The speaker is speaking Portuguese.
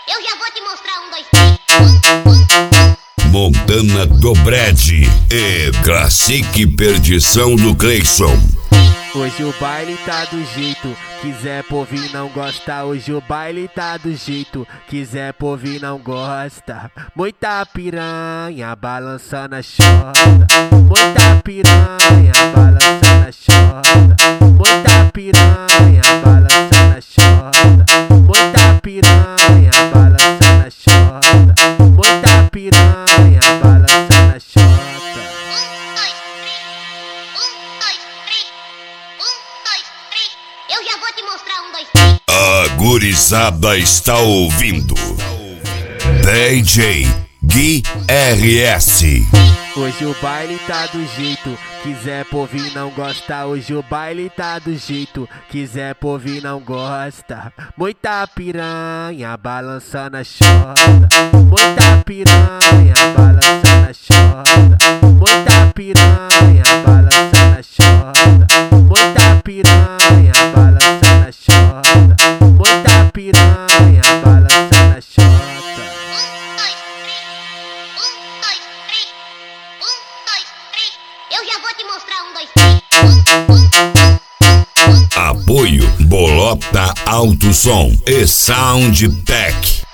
Eu já vou te mostrar um, dois, três. Montana do Brad e Classic Perdição do Cleison. Hoje o baile tá do jeito, quiser por vir não gosta. Hoje o baile tá do jeito, quiser por vir não gosta. Muita piranha balançando a chota, muita piranha balançando a chota, muita piranha balançando a chota, muita piranha balançando a chota, muita piranha balançando a chota. Eu já vou te mostrar um, dois, três. A gurizada está ouvindo DJ Gui RS. Hoje o baile tá do jeito, quiser por vir não gosta. Hoje o baile tá do jeito, quiser por vir não gosta. Muita piranha balançando a chota, muita piranha balançando a chota, muita piranha balançando a chota, muita piranha balançando a chota, muita piranha balançando a chota. Eu já vou te mostrar um, dois, três. Apoio Bolota Alto Som e Soundtech.